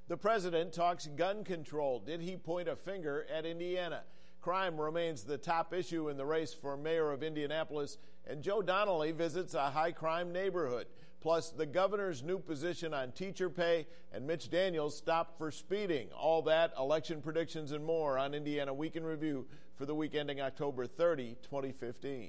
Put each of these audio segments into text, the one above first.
The president talks gun control. Did he point a finger at Indiana? Crime remains the top issue in the race for mayor of Indianapolis, and Joe Donnelly visits a high-crime neighborhood. Plus, the governor's new position on teacher pay and Mitch Daniels stopped for speeding. All that, election predictions, and more on Indiana Week in Review for the week ending October 30, 2015.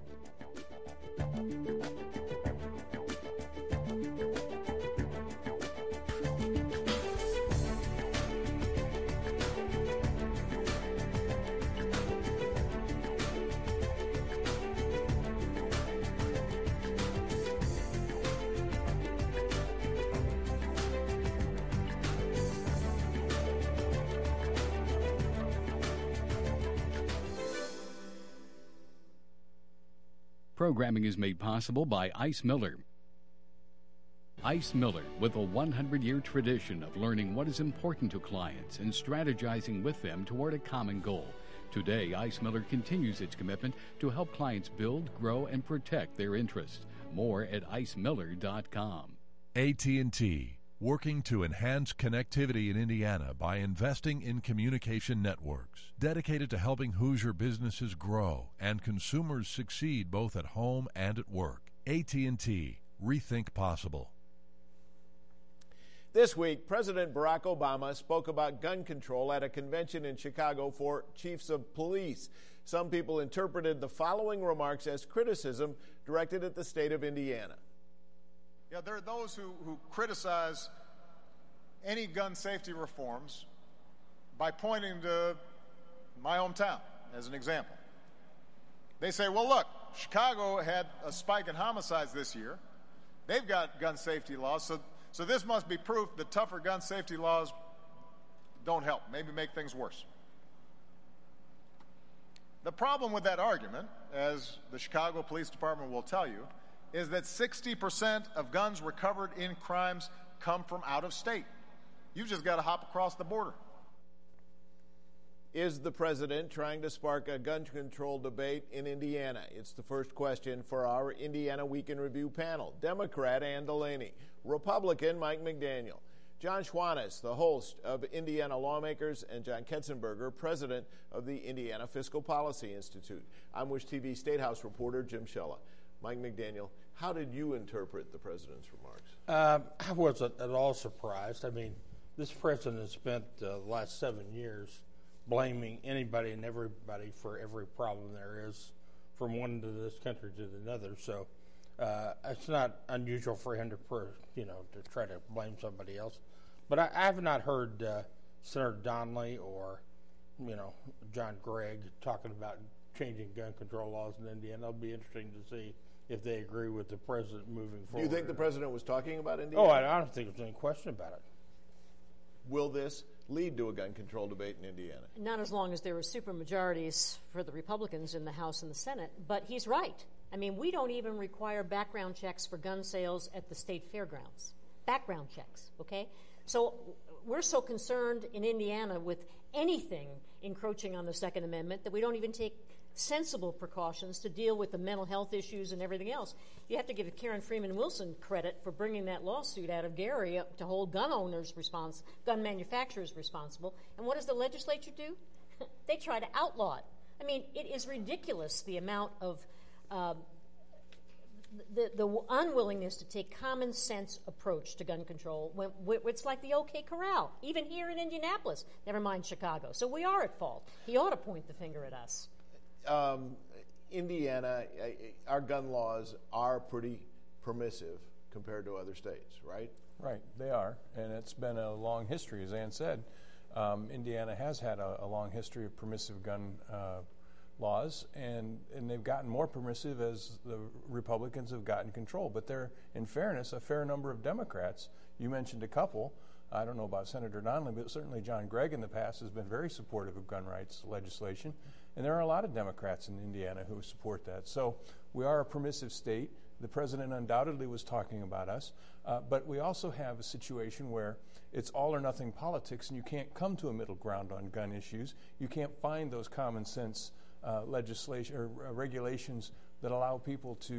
Programming is made possible by Ice Miller. Ice Miller, with a 100-year tradition of learning what is important to clients and strategizing with them toward a common goal. Today, Ice Miller continues its commitment to help clients build, grow, and protect their interests. More at icemiller.com. AT&T, working to enhance connectivity in Indiana by investing in communication networks, dedicated to helping Hoosier businesses grow and consumers succeed both at home and at work. AT&T, rethink possible. This week, President Barack Obama spoke about gun control at a convention in Chicago for chiefs of police. Some people interpreted the following remarks as criticism directed at the state of Indiana. Yeah, there are those who criticize any gun safety reforms by pointing to my hometown as an example. They say, well, look, Chicago had a spike in homicides this year. They've got gun safety laws, so this must be proof that tougher gun safety laws don't help, maybe make things worse. The problem with that argument, as the Chicago Police Department will tell you, is that 60% of guns recovered in crimes come from out of state. You've just got to hop across the border. Is the president trying to spark a gun control debate in Indiana? It's the first question for our Indiana Week in Review panel. Democrat Ann Delaney, Republican Mike McDaniel, John Schwanitz, the host of Indiana Lawmakers, and John Ketzenberger, president of the Indiana Fiscal Policy Institute. I'm WISH TV State House reporter Jim Shella. Mike McDaniel, how did you interpret the president's remarks? I wasn't at all surprised. I mean, this president has spent the last 7 years blaming anybody and everybody for every problem there is from one end of this country to another. So it's not unusual for him to try to blame somebody else. But I have not heard Senator Donnelly or John Gregg talking about changing gun control laws in Indiana. It'll be interesting to see if they agree with the president moving forward. Do you think the president was talking about Indiana? Oh, I don't think there's any question about it. Will this lead to a gun control debate in Indiana? Not as long as there are supermajorities for the Republicans in the House and the Senate, but he's right. I mean, we don't even require background checks for gun sales at the state fairgrounds. Background checks, okay? So we're so concerned in Indiana with anything encroaching on the Second Amendment that we don't even take sensible precautions to deal with the mental health issues and everything else. You have to give Karen Freeman Wilson credit for bringing that lawsuit out of Gary to hold gun manufacturers responsible. And what does the legislature do? They try to outlaw it. I mean, it is ridiculous the amount of the unwillingness to take common sense approach to gun control. It's like the OK Corral, even here in Indianapolis, never mind Chicago. So we are at fault. He ought to point the finger at us. Indiana, our gun laws are pretty permissive compared to other states, right? Right, they are, and it's been a long history, as Ann said. Indiana has had a long history of permissive gun laws, and they've gotten more permissive as the Republicans have gotten control. But there, in fairness, a fair number of Democrats, you mentioned a couple, I don't know about Senator Donnelly, but certainly John Gregg in the past has been very supportive of gun rights legislation, and there are a lot of Democrats in Indiana who support that. So we are a permissive state. The president undoubtedly was talking about us, but we also have a situation where it's all or nothing politics, and you can't come to a middle ground on gun issues. You can't find those common sense legislation or regulations that allow people to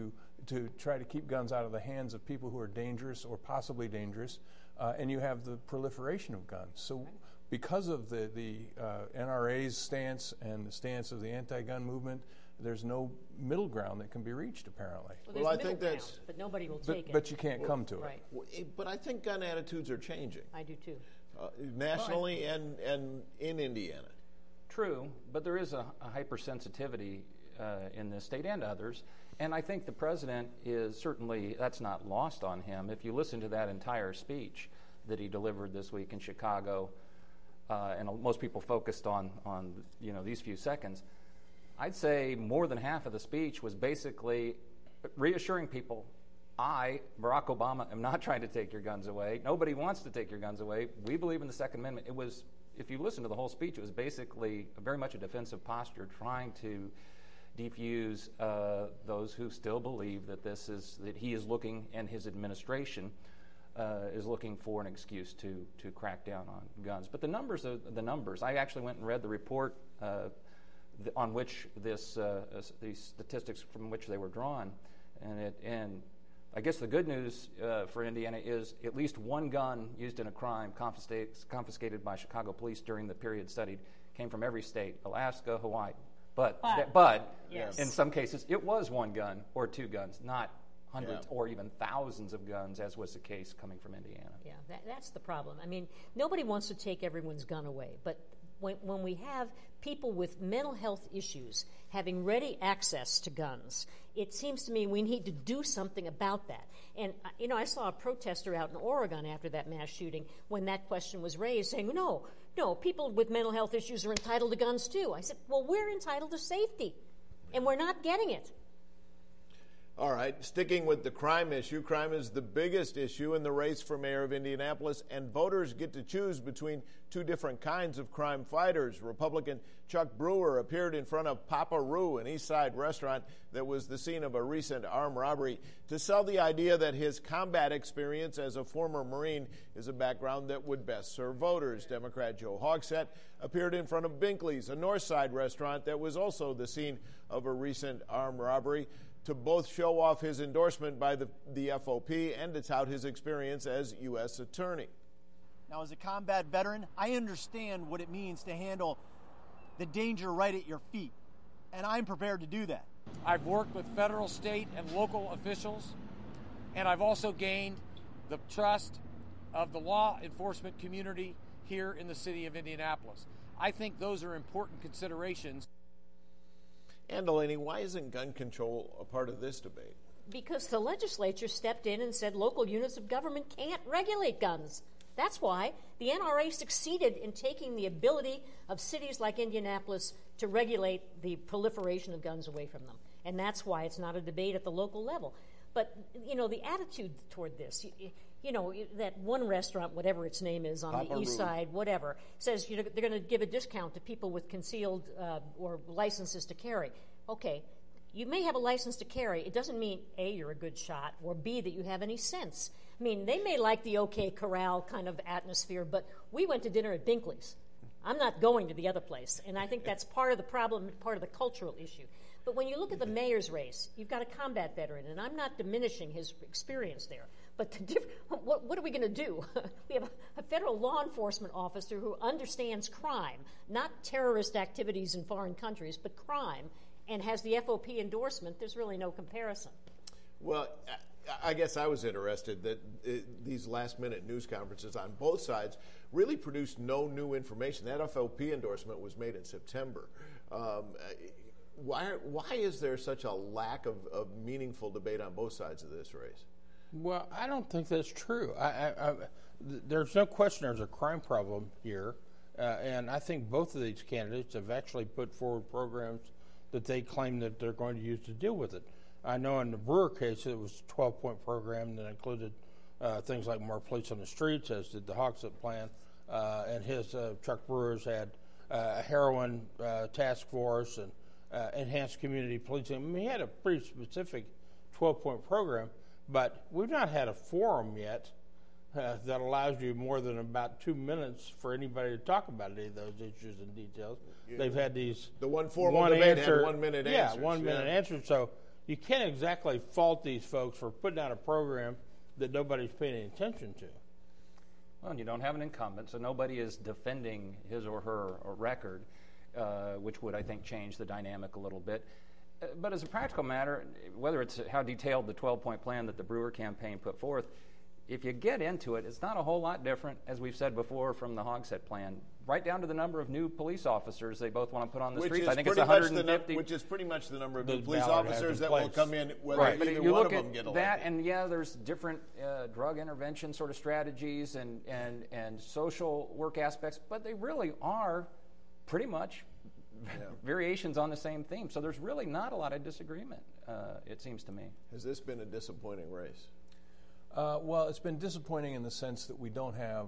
to try to keep guns out of the hands of people who are dangerous or possibly dangerous, and you have the proliferation of guns. So because of the NRA's stance and the stance of the anti-gun movement, there's no middle ground that can be reached, apparently. Well, I think that's... But nobody will take it. But you can't come to right. it. But I think gun attitudes are changing. I do, too. Nationally and in Indiana. True, but there is a hypersensitivity in this state and others. And I think the president is certainly, that's not lost on him. If you listen to that entire speech that he delivered this week in Chicago, and most people focused on these few seconds, I'd say more than half of the speech was basically reassuring people, I, Barack Obama, am not trying to take your guns away. Nobody wants to take your guns away. We believe in the Second Amendment. It was, if you listen to the whole speech, it was basically very much a defensive posture, trying to defuse those who still believe that that he is looking, and his administration is looking for an excuse to crack down on guns. But the numbers are the numbers. I actually went and read the report on which these statistics from which they were drawn, and I guess the good news for Indiana is at least one gun used in a crime confiscated by Chicago police during the period studied came from every state, Alaska, Hawaii. But yes. In some cases, it was one gun or two guns, not hundreds or even thousands of guns, as was the case coming from Indiana. Yeah, that's the problem. I mean, nobody wants to take everyone's gun away, but when we have people with mental health issues having ready access to guns, it seems to me we need to do something about that. And, I saw a protester out in Oregon after that mass shooting when that question was raised, saying, no, people with mental health issues are entitled to guns too. I said, well, we're entitled to safety, and we're not getting it. All right, sticking with the crime issue, crime is the biggest issue in the race for mayor of Indianapolis, and voters get to choose between two different kinds of crime fighters. Republican Chuck Brewer appeared in front of Papa Roo, an East Side restaurant that was the scene of a recent armed robbery, to sell the idea that his combat experience as a former Marine is a background that would best serve voters. Democrat Joe Hogsett appeared in front of Binkley's, a North Side restaurant that was also the scene of a recent armed robbery, to both show off his endorsement by the FOP and to tout his experience as U.S. Attorney. Now, as a combat veteran, I understand what it means to handle the danger right at your feet, and I'm prepared to do that. I've worked with federal, state, and local officials, and I've also gained the trust of the law enforcement community here in the city of Indianapolis. I think those are important considerations. And Delaney, why isn't gun control a part of this debate? Because the legislature stepped in and said local units of government can't regulate guns. That's why the NRA succeeded in taking the ability of cities like Indianapolis to regulate the proliferation of guns away from them. And that's why it's not a debate at the local level. But, the attitude toward this, that one restaurant, whatever its name is, on the East Side, whatever, says they're going to give a discount to people with concealed or licenses to carry. Okay, you may have a license to carry. It doesn't mean, A, you're a good shot, or B, that you have any sense. I mean, they may like the OK Corral kind of atmosphere, but we went to dinner at Binkley's. I'm not going to the other place. And I think that's part of the problem, part of the cultural issue. But when you look at the mayor's race, you've got a combat veteran, and I'm not diminishing his experience there. But what are we going to do? We have a federal law enforcement officer who understands crime, not terrorist activities in foreign countries, but crime, and has the FOP endorsement. There's really no comparison. Well, I guess I was interested that these last-minute news conferences on both sides really produced no new information. That FOP endorsement was made in September. Why is there such a lack of meaningful debate on both sides of this race? Well, I don't think that's true. There's no question there's a crime problem here, and I think both of these candidates have actually put forward programs that they claim that they're going to use to deal with it. I know in the Brewer case it was a 12-point program that included things like more police on the streets, as did the Hogsett plan, and his Chuck Brewer's had a heroin task force and enhanced community policing. I mean, he had a pretty specific 12-point program, but we've not had a forum yet that allows you more than about 2 minutes for anybody to talk about any of those issues and details. Yeah. They've had these the one formal debate had 1 minute answers. Yeah, 1 minute answers. So, you can't exactly fault these folks for putting out a program that nobody's paying any attention to. Well, you don't have an incumbent, so nobody is defending his or her record, which would, I think, change the dynamic a little bit. But as a practical matter, whether it's how detailed the 12-point plan that the Brewer campaign put forth, if you get into it, it's not a whole lot different, as we've said before, from the Hogshead plan, right down to the number of new police officers they both want to put on the streets. I think it's 150. Which is pretty much the number of new police officers that will come in, whether right. either one of them get elected. That, and yeah, there's different drug intervention sort of strategies and social work aspects, but they really are pretty much variations on the same theme. So there's really not a lot of disagreement, it seems to me. Has this been a disappointing race? Well, it's been disappointing in the sense that we don't have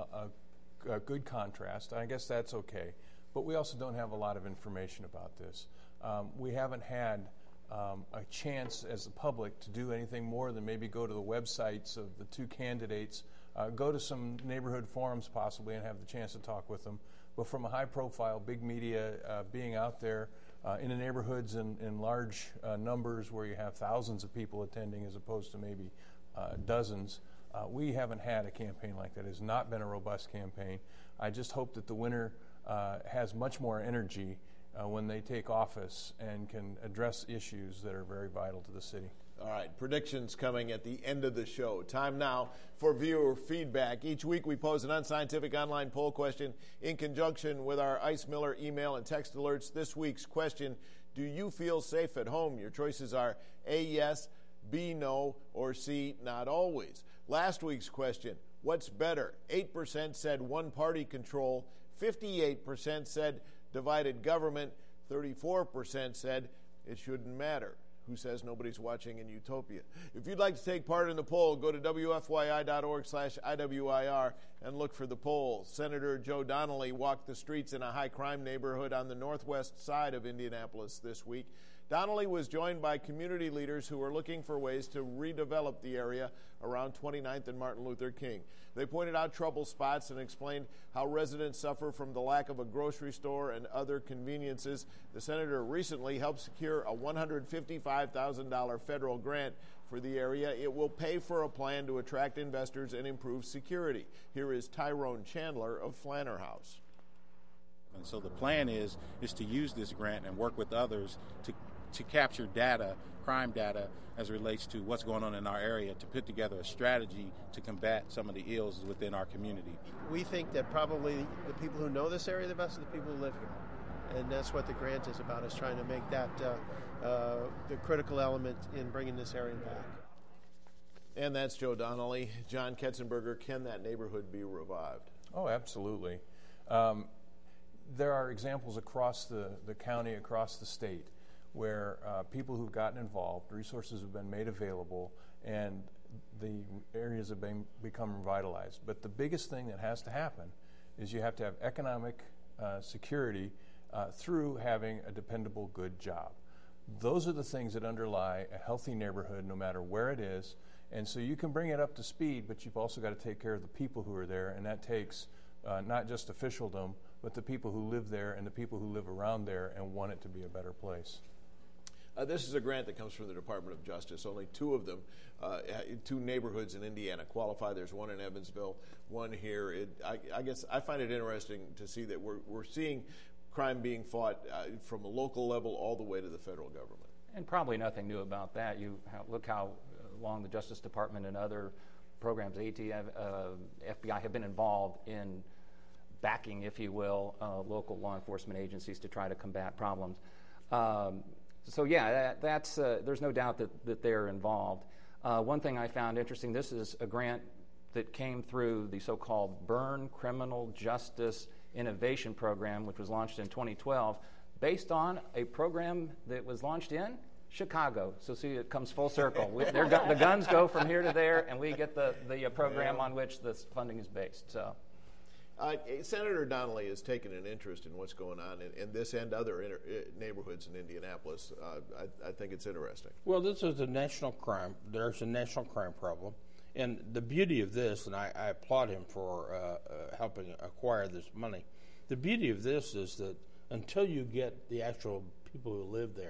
a good contrast. I guess that's okay. But we also don't have a lot of information about this. We haven't had a chance as the public to do anything more than maybe go to the websites of the two candidates, go to some neighborhood forums possibly and have the chance to talk with them. But from a high-profile, big media being out there in the neighborhoods in large numbers where you have thousands of people attending as opposed to maybe dozens, we haven't had a campaign like that. It has not been a robust campaign. I just hope that the winner has much more energy when they take office and can address issues that are very vital to the city. All right, predictions coming at the end of the show. Time now for viewer feedback. Each week we pose an unscientific online poll question in conjunction with our Ice Miller email and text alerts. This week's question, do you feel safe at home? Your choices are A, yes, B, no, or C, not always. Last week's question, what's better? 8% said one-party control, 58% said divided government, 34% said it shouldn't matter. Who says nobody's watching in Utopia? If you'd like to take part in the poll, go to WFYI.org/IWIR and look for the poll. Senator Joe Donnelly walked the streets in a high-crime neighborhood on the northwest side of Indianapolis this week. Donnelly was joined by community leaders who are looking for ways to redevelop the area around 29th and Martin Luther King. They pointed out trouble spots and explained how residents suffer from the lack of a grocery store and other conveniences. The senator recently helped secure a $155,000 federal grant for the area. It will pay for a plan to attract investors and improve security. Here is Tyrone Chandler of Flanner House. And so the plan is to use this grant and work with others to capture data, crime data, as it relates to what's going on in our area, to put together a strategy to combat some of the ills within our community. We think that probably the people who know this area the best are the people who live here. And that's what the grant is about, is trying to make that the critical element in bringing this area back. And that's Joe Donnelly. John Ketzenberger, can that neighborhood be revived? Oh, absolutely. There are examples across the county, across the state, where people who've gotten involved, resources have been made available, and the areas have become revitalized. But the biggest thing that has to happen is you have to have economic security through having a dependable, good job. Those are the things that underlie a healthy neighborhood, no matter where it is. And so you can bring it up to speed, but you've also got to take care of the people who are there, and that takes not just officialdom, but the people who live there and the people who live around there and want it to be a better place. This is a grant that comes from the Department of Justice. Only two of them, two neighborhoods in Indiana qualify. There's one in Evansville, one here. I guess I find it interesting to see that we're seeing crime being fought from a local level all the way to the federal government. And probably nothing new about that. Look how long the Justice Department and other programs, ATF, FBI, have been involved in backing, if you will, local law enforcement agencies to try to combat problems. So yeah, there's no doubt that they're involved. One thing I found interesting, this is a grant that came through the so-called Byrne Criminal Justice Innovation Program, which was launched in 2012, based on a program that was launched in Chicago. So see, it comes full circle. The guns go from here to there, and we get the program on which this funding is based. So. Senator Donnelly has taken an interest in what's going on in this and other neighborhoods in Indianapolis. I think it's interesting. Well, this is a national crime. There's a national crime problem. And the beauty of this, and I applaud him for helping acquire this money, the beauty of this is that until you get the actual people who live there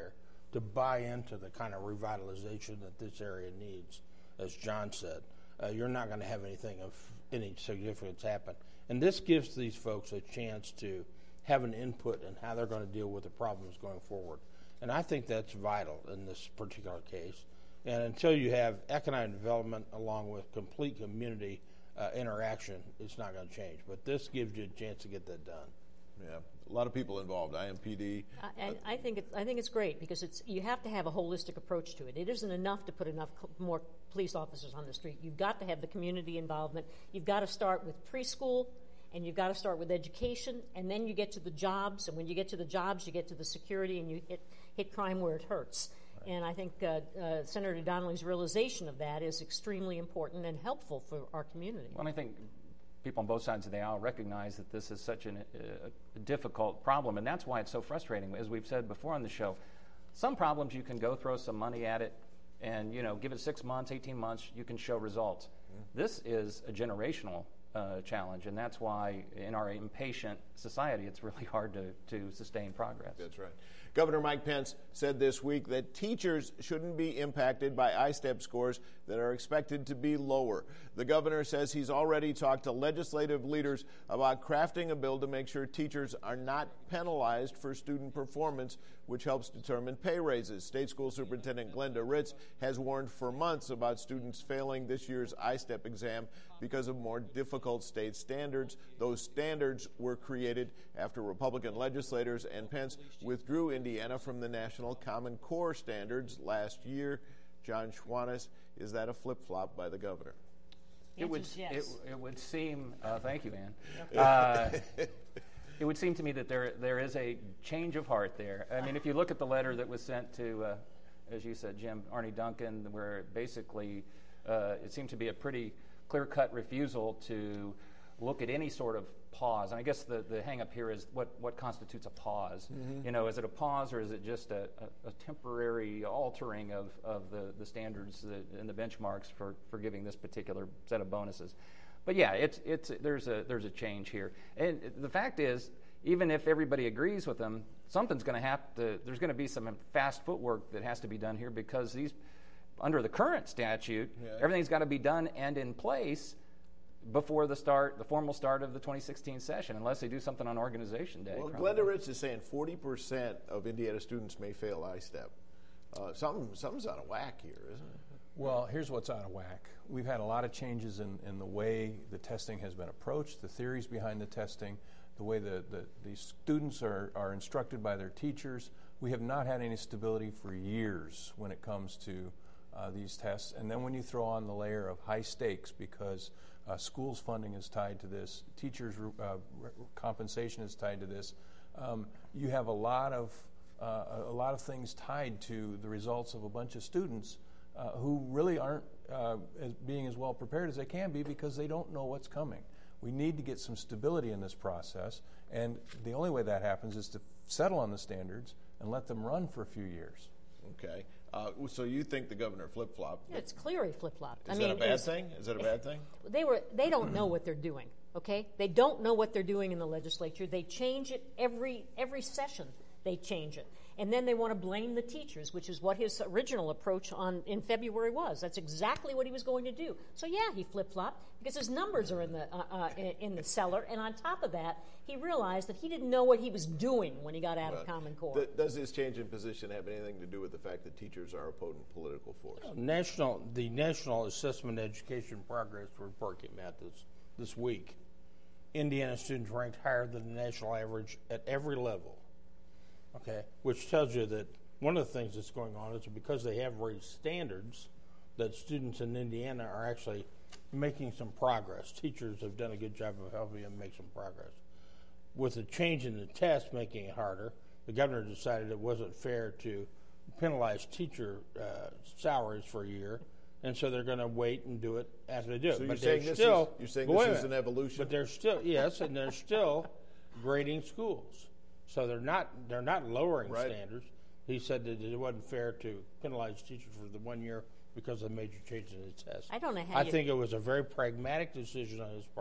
to buy into the kind of revitalization that this area needs, as John said, you're not going to have anything of any significance happen. And this gives these folks a chance to have an input in how they're going to deal with the problems going forward. And I think that's vital in this particular case. And until you have economic development along with complete community interaction, it's not going to change. But this gives you a chance to get that done. Yeah, a lot of people involved. IMPD. And I think it's great because you have to have a holistic approach to it. It isn't enough to put more police officers on the street. You've got to have the community involvement. You've got to start with preschool, and you've got to start with education, and then you get to the jobs. And when you get to the jobs, you get to the security, and you hit crime where it hurts. Right. And I think Senator Donnelly's realization of that is extremely important and helpful for our community. Well, I think people on both sides of the aisle recognize that this is such a difficult problem, and that's why it's so frustrating. As we've said before on the show, some problems you can go throw some money at it and, give it 6 months, 18 months, you can show results. Mm-hmm. This is a generational challenge, and that's why in our impatient society it's really hard to sustain progress. That's right. Governor Mike Pence said this week that teachers shouldn't be impacted by ISTEP scores that are expected to be lower. The governor says he's already talked to legislative leaders about crafting a bill to make sure teachers are not penalized for student performance, which helps determine pay raises. State School Superintendent Glenda Ritz has warned for months about students failing this year's ISTEP exam because of more difficult state standards. Those standards were created after Republican legislators and Pence withdrew Indiana from the National Common Core standards last year. John Schwantes, is that a flip-flop by the governor? It would seem, thank you, Ann. It would seem to me that there is a change of heart there. I mean, if you look at the letter that was sent to, as you said, Jim, Arne Duncan, where basically it seemed to be a pretty clear-cut refusal to look at any sort of pause. And I guess the hang-up here is what constitutes a pause. Mm-hmm. Is it a pause or is it just a temporary altering of the standards and the benchmarks for giving this particular set of bonuses? But yeah, there's a change here. And the fact is, even if everybody agrees with them, something's going to there's going to be some fast footwork that has to be done here because under the current statute, everything's got to be done and in place before the formal start of the 2016 session, unless they do something on Organization Day. Well, Glenda Ritz is saying 40% of Indiana students may fail ISTEP. Something's out of whack here, isn't it? Well, here's what's out of whack. We've had a lot of changes in the way the testing has been approached, the theories behind the testing, the way the students are instructed by their teachers. We have not had any stability for years when it comes to these tests. And then when you throw on the layer of high stakes because schools funding is tied to this, teachers' compensation is tied to this, you have a lot of things tied to the results of a bunch of students who really aren't being as well prepared as they can be because they don't know what's coming. We need to get some stability in this process, and the only way that happens is to settle on the standards and let them run for a few years. Okay. So you think the governor flip-flopped? Yeah, it's clear he flip-flopped. Is that a bad thing? Is it a bad thing? They don't know what they're doing, okay? They don't know what they're doing in the legislature. They change it every session. They change it. And then they want to blame the teachers, which is what his original approach in February was. That's exactly what he was going to do. So yeah, he flip-flopped because his numbers are in the cellar, and on top of that, he realized that he didn't know what he was doing when he got out of Common Core. Does his change in position have anything to do with the fact that teachers are a potent political force? The National Assessment Education Progress Report came out this week. Indiana students ranked higher than the national average at every level. Okay, which tells you that one of the things that's going on is because they have raised standards, that students in Indiana are actually making some progress. Teachers have done a good job of helping them make some progress. With the change in the test making it harder, the governor decided it wasn't fair to penalize teacher salaries for a year, and so they're going to wait and do it after they do it. So but you're saying this is an evolution? But they're still and they're still grading schools. So they're not lowering standards. He said that it wasn't fair to penalize teachers for the 1 year because of the major changes in the test. I don't know how I think it was a very pragmatic decision on his part.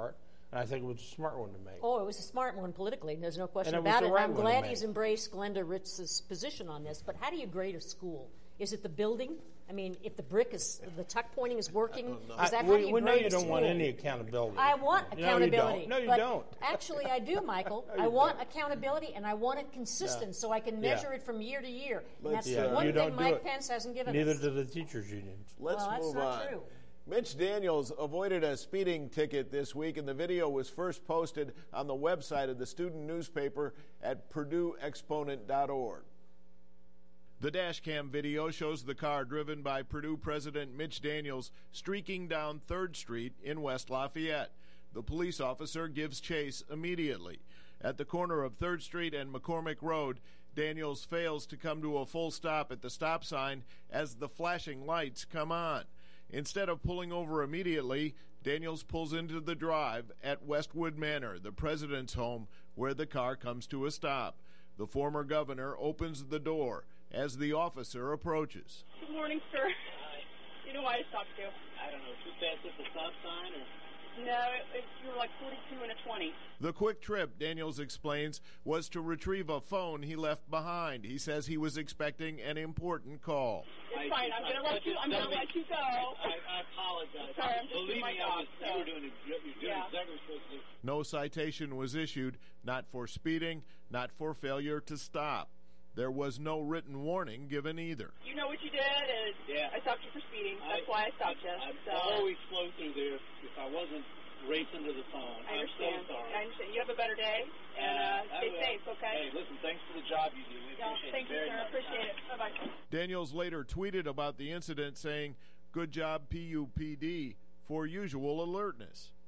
And I think it was a smart one to make. Oh, it was a smart one politically. There's no question And it was about the it. right I'm one to glad make. he's embraced Glenda Ritz's position on this. But how do you grade a school? Is it the building? I mean, if the the tuck pointing is working, is that how you we know grade you a don't school? want any accountability. I want accountability. No, you but don't. Actually, I do, Michael. No, I you want don't. accountability, and I want it consistent so I can measure it from year to year. And that's Yeah, one you thing don't do Mike it. Pence hasn't given Neither us. do the teachers' unions. Let's Well, that's move not on. true. Mitch Daniels avoided a speeding ticket this week, and the video was first posted on the website of the student newspaper at PurdueExponent.org. The dashcam video shows the car driven by Purdue President Mitch Daniels streaking down 3rd Street in West Lafayette. The police officer gives chase immediately. At the corner of 3rd Street and McCormick Road, Daniels fails to come to a full stop at the stop sign as the flashing lights come on. Instead of pulling over immediately, Daniels pulls into the drive at Westwood Manor, the president's home, where the car comes to a stop. The former governor opens the door as the officer approaches. Good morning, sir. Hi. You know why I stopped you? I don't know, too fast at the stop sign or? No, you were like 42 and a 20. The quick trip, Daniels explains, was to retrieve a phone he left behind. He says he was expecting an important call. It's fine. I'm going to let you go. I apologize. Sorry, I'm just Believe doing my me, job. you were doing exactly what you're supposed to do. No citation was issued, not for speeding, not for failure to stop. There was no written warning given either. You know what you did is I stopped you for speeding. That's why I stopped you. I always slow through there if I wasn't racing to the phone. I understand. I'm so sorry. I understand. You have a better day, and stay safe, okay? Hey, listen, thanks for the job you do. We appreciate Thank it you, very sir. much. Appreciate it. Bye-bye. Daniels later tweeted about the incident saying, "Good job, PUPD, for usual alertness."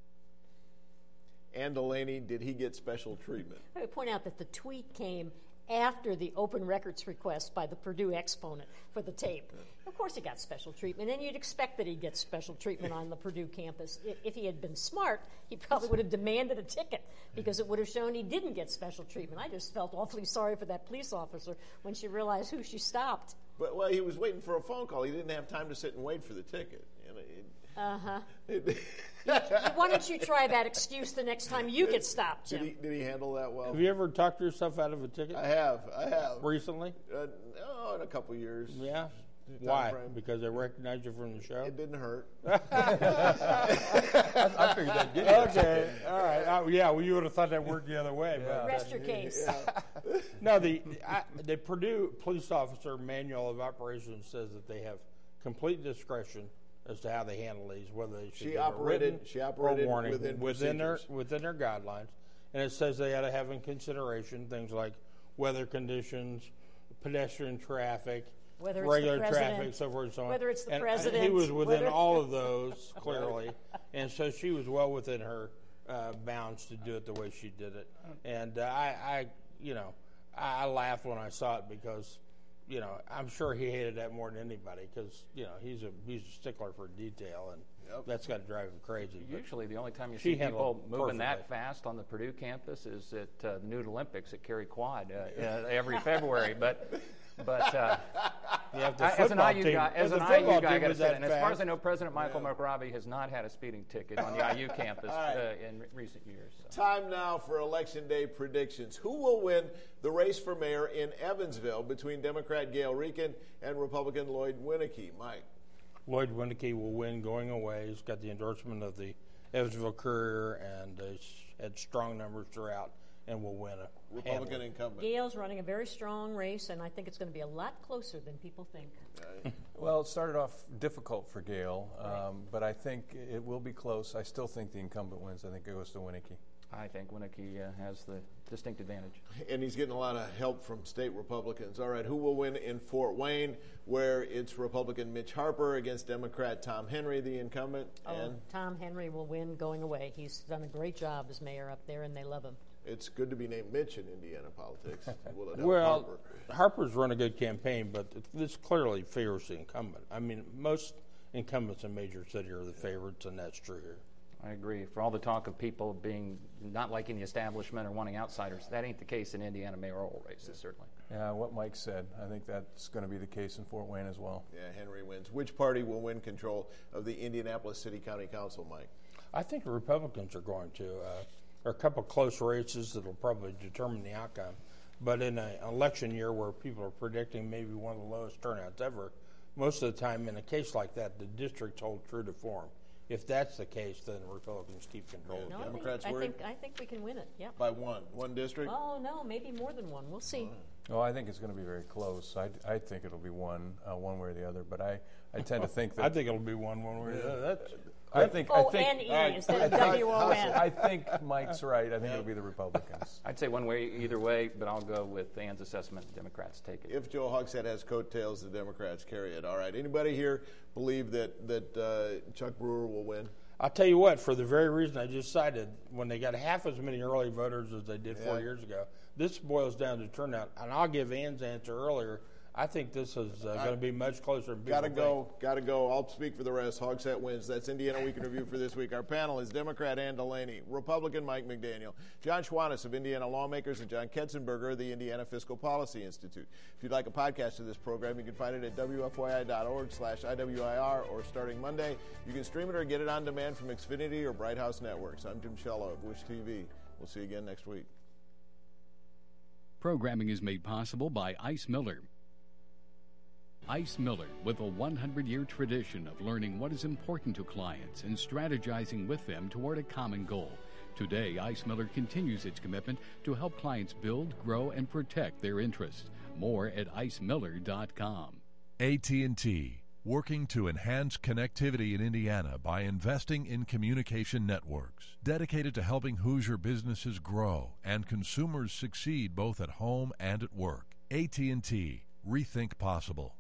And Delaney, did he get special treatment? I would point out that the tweet came after the open records request by the Purdue Exponent for the tape. Of course he got special treatment, and you'd expect that he'd get special treatment on the Purdue campus. If he had been smart, he probably would have demanded a ticket because it would have shown he didn't get special treatment. I just felt awfully sorry for that police officer when she realized who she stopped. But, well, he was waiting for a phone call. He didn't have time to sit and wait for the ticket. Uh-huh. Why don't you try that excuse the next time you get stopped, Jim? Did he handle that well? Have you ever talked yourself out of a ticket? I have. Recently? No, in a couple years. Yeah? Why? Because they recognize you from the show? It didn't hurt. I figured that'd get you. Okay, all right. Well, you would have thought that worked the other way. Yeah. Rest your case. Yeah. No, the Purdue police officer manual of operations says that they have complete discretion as to how they handle these, whether they should give a written or warning within their guidelines. And it says they ought to have in consideration things like weather conditions, pedestrian traffic, whether it's regular the president, traffic, so forth and so on. Whether it's the and president. He was within all of those, clearly. And so she was well within her bounds to do it the way she did it. And I laughed when I saw it because, I'm sure he hated that more than anybody because, he's a stickler for detail, and that's got to drive him crazy. Usually the only time you see people moving that fast on the Purdue campus is at the Nude Olympics at Cary Quad every February. But as an IU guy, I got to say, and as far as I know, President Michael McRobbie has not had a speeding ticket on the IU campus in recent years. So. Time now for Election Day predictions. Who will win the race for mayor in Evansville between Democrat Gail Reekin and Republican Lloyd Winnecke? Mike? Lloyd Winnecke will win going away. He's got the endorsement of the Evansville Courier and had strong numbers throughout and will win a Republican incumbent. Gail's running a very strong race, and I think it's going to be a lot closer than people think. Well, it started off difficult for Gail, but I think it will be close. I still think the incumbent wins. I think it goes to Winnecke. I think Winnecke has the distinct advantage. And he's getting a lot of help from state Republicans. All right, who will win in Fort Wayne, where it's Republican Mitch Harper against Democrat Tom Henry, the incumbent? Tom Henry will win going away. He's done a great job as mayor up there, and they love him. It's good to be named Mitch in Indiana politics. Harper's run a good campaign, but this clearly favors the incumbent. I mean, most incumbents in major city are the favorites, and that's true here. I agree. For all the talk of people being not liking the establishment or wanting outsiders, that ain't the case in Indiana mayoral races, certainly. Yeah, what Mike said. I think that's going to be the case in Fort Wayne as well. Yeah, Henry wins. Which party will win control of the Indianapolis City County Council, Mike? I think the Republicans are going to. There are a couple of close races that will probably determine the outcome. But in an election year where people are predicting maybe one of the lowest turnouts ever, most of the time in a case like that, the districts hold true to form. If that's the case, then the Republicans keep control. No, Democrats I worried? think we can win it. Yeah. By one district? Oh no, maybe more than one. We'll see. Oh, I think it's going to be very close. I think it'll be one way or the other. But I tend to think that I think it'll be one way or the other. I think O-N-E instead of W-O-N. I think Mike's right. I think it'll be the Republicans. I'd say one way either way, but I'll go with Ann's assessment. Democrats take it. If Joe Hogsett has coattails, the Democrats carry it. All right. Anybody here believe that Chuck Brewer will win? I'll tell you what, for the very reason I just cited, when they got half as many early voters as they did 4 years ago, this boils down to turnout. And I'll give Ann's answer earlier. I think this is going to be much closer than people think. Gotta go. I'll speak for the rest. Hogsett wins. That's Indiana Week in Review for this week. Our panel is Democrat Ann Delaney, Republican Mike McDaniel, John Schwantes of Indiana Lawmakers, and John Ketzenberger of the Indiana Fiscal Policy Institute. If you'd like a podcast of this program, you can find it at WFYI.org/IWIR, or starting Monday, you can stream it or get it on demand from Xfinity or Bright House Networks. I'm Jim Shello of Wish TV. We'll see you again next week. Programming is made possible by Ice Miller. Ice Miller, with a 100-year tradition of learning what is important to clients and strategizing with them toward a common goal. Today, Ice Miller continues its commitment to help clients build, grow, and protect their interests. More at icemiller.com. AT&T, working to enhance connectivity in Indiana by investing in communication networks, dedicated to helping Hoosier businesses grow and consumers succeed both at home and at work. AT&T, rethink possible.